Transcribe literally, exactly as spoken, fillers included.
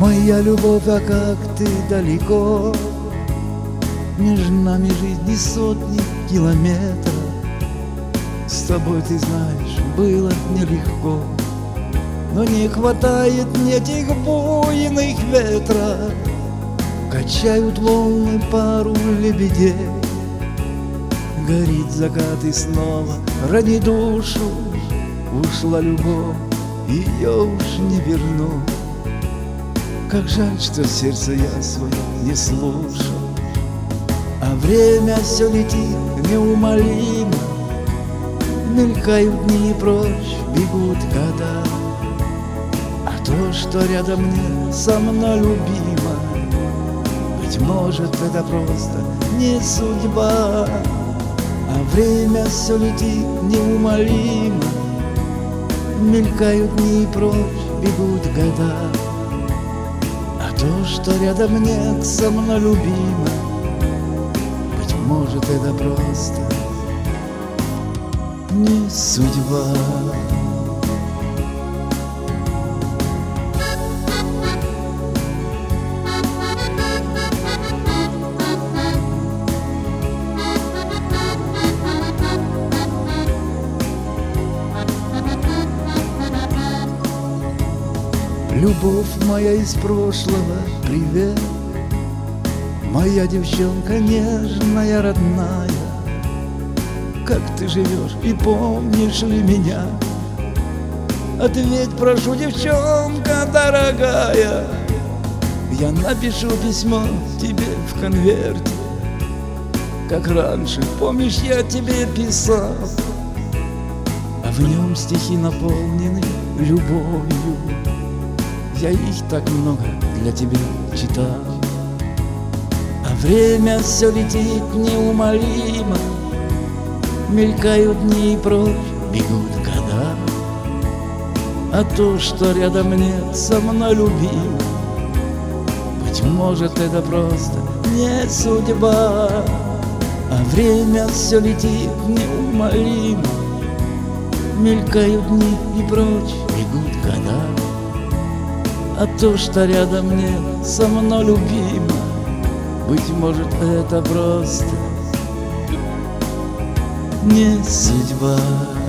Моя любовь, а как ты далеко, между нами жизни сотни километров. С тобой, ты знаешь, было нелегко, но не хватает мне тех буйных ветров. Качают волны пару лебедей, горит закат и снова ради душу. Ушла любовь, ее уж не верну. Как жаль, что сердце я свое не слушал. А время все летит неумолимо, мелькают дни прочь, бегут года. А то, что рядом мне со мной любима, быть может, это просто не судьба. А время все летит неумолимо, мелькают дни прочь, бегут года. А то, что рядом нет со мной любима, быть может, это просто не судьба. Любовь моя из прошлого, привет, моя девчонка нежная, родная. Как ты живешь и помнишь ли меня? Ответь, прошу, девчонка дорогая. Я напишу письмо тебе в конверте, как раньше, помнишь, я тебе писал. А в нем стихи наполнены любовью. Я их так много для тебя читал. А время все летит неумолимо, мелькают дни и прочь, бегут года. А то, что рядом нет со мной любима, быть может, это просто не судьба. А время все летит неумолимо, мелькают дни и прочь, бегут года. А то, что рядом нет со мной любима, быть может, это просто не судьба.